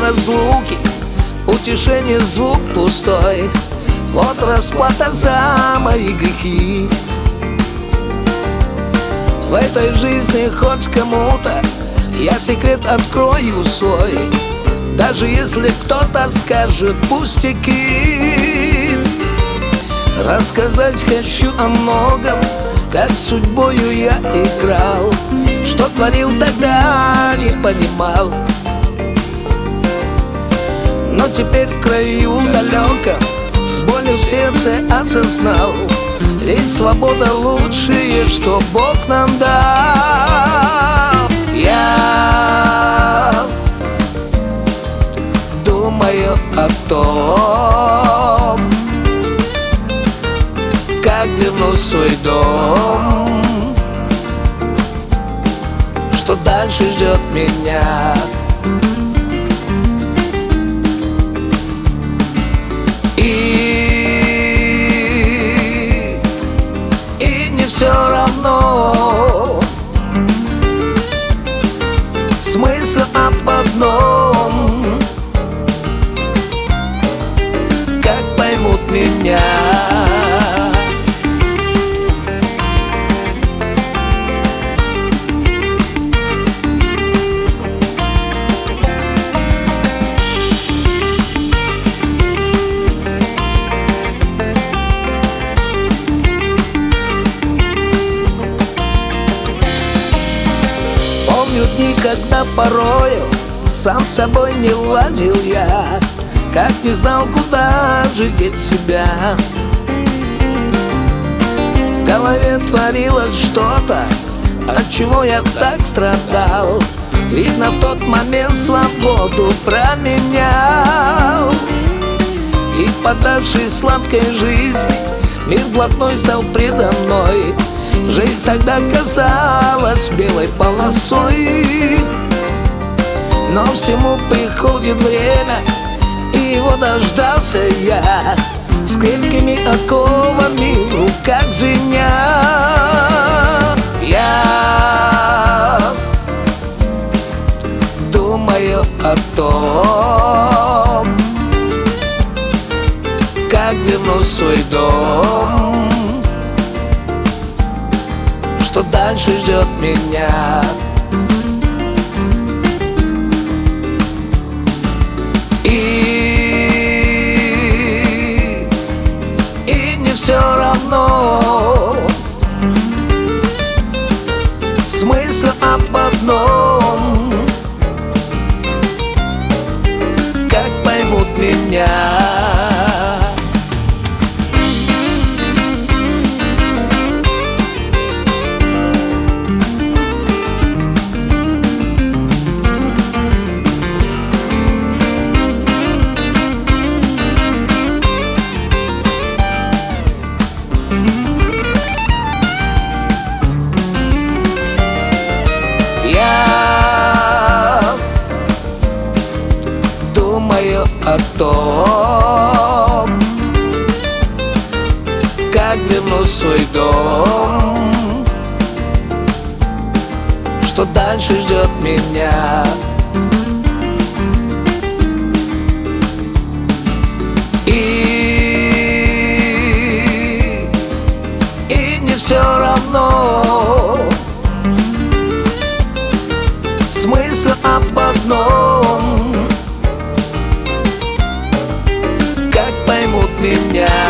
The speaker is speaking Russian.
разлуки, утешение звук пустой. Вот расплата за мои грехи. В этой жизни хоть кому-то я секрет открою свой, даже если кто-то скажет пустяки. Рассказать хочу о многом, как судьбою я играл, что творил тогда, не понимал. Но теперь в краю далеком, с болью в сердце осознал, ведь свобода лучшее, что Бог нам дал. Я думаю о том, как вернусь в свой дом, что дальше ждет меня. И не все равно, смысл об одном, как поймут меня. Помню дни, когда порою сам с собой не ладил я, как не знал, куда же деть себя. В голове творилось что-то, от чего я так страдал. Видно, в тот момент свободу променял. И подавшись сладкой жизни, мир блатной стал предо мной. Жизнь тогда казалась белой полосой. Но всему приходит время, и его дождался я, с крепкими оковами в руках звеня. Я думаю о том, как вернусь в свой дом, что дальше ждет меня. И не все равно, смысл об одном, как поймут меня. Я думаю о том, как вернусь в свой дом, что дальше ждет меня. И не все равно, смысл об одном, как поймут меня.